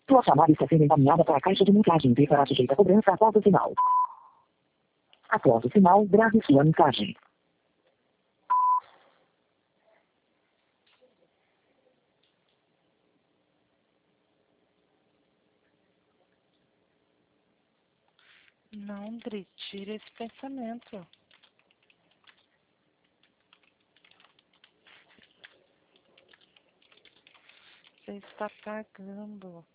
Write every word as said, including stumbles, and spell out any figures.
Sua chamada está sendo encaminhada para a caixa de mensagem e será sujeita a cobrança após o sinal. Após o sinal, grave sua mensagem. Não, Dri, tira esse pensamento. Você está cagando.